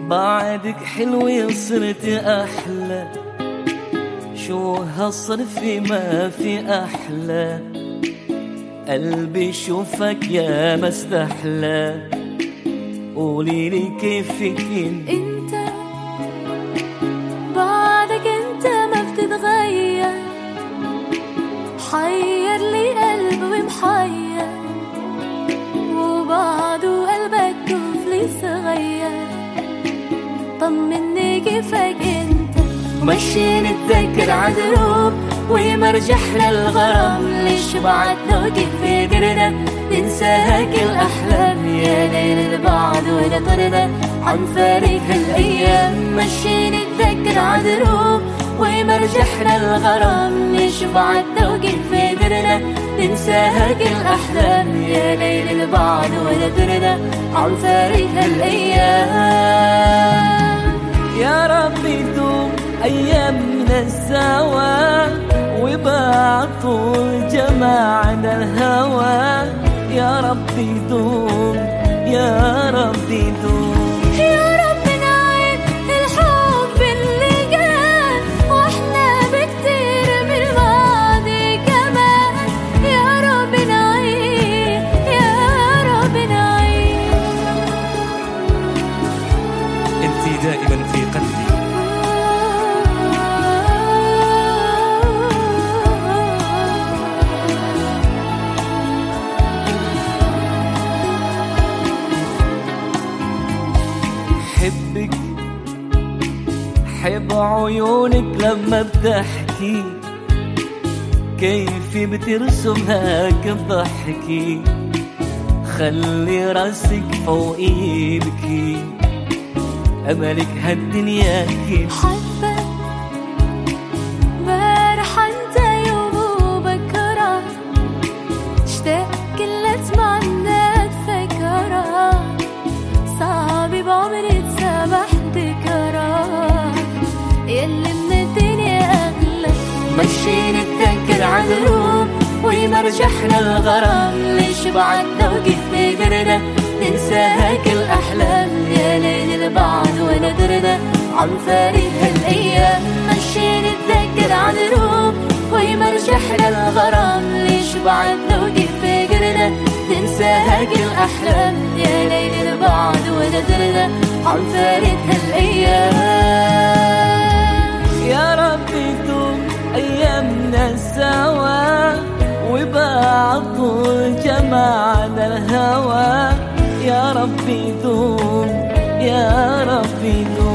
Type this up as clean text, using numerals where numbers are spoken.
بعدك حلوة صرت أحلى، شو هالصرف ما في أحلى، قلبي شوفك يا ما استحلى، قوليلي كيفك انت بعدك انت ما بتتغير، حير لي قلبي ومحير، وبعده قلبك طفل صغير، طمني كيفك انت. مشي نتذكر عدروب ومرجحنا الغرام، ليش بعدنا وكيف قدرنا ننسى هاك الأحلام، يا ليل البعد ولا طرنا عن فارق هالأيام. مشي نتذكر عدروب ومرجحنا الغرام، ليش بعدنا وكيف قدرنا ننسى هاك الأحلام، يا ليل البعد ولا طرنا عن فارق هالأيام. يا ربي دوم أيامنا السوا وبعد طول جمعنا الهوى، يا ربي دوم يا ربي دوم. يا رب نعيد الحب اللي كان واحنا بكتير من الماضي كمان، يا رب نعيد يا رب نعيد. انت دائما في قلبي، حبك حب عيونك لما بتحكي، كيف بترسم هاك الضحكي، خلي راسك فوقي بكي، أملك هالدنيا كيف. حبك بارح انت يوم وبكرة، اشتاق كل اتمنى اتفكرة، صعب بعمري اتسبح ذكرى، يلي من الدنيا اغلى. مشي نتذكر عدروب ومرجحنا الغرام، ليش بعدنا وكيف قدرنا ننسى هاك الأحلام، يا ليل البعد ولا درنا عن فارق هالأيام. مشي نتذكر عدروب ومرجحنا الغرام، ليش بعدنا وكيف قدرنا ننسى هاك الأحلام، يا ليل البعد ولا درنا عن فارق هالأيام. يا ربي دوم أيامنا سوا وبعد طول جمعنا الهوى، يا ربي دوم يا ربي دوم.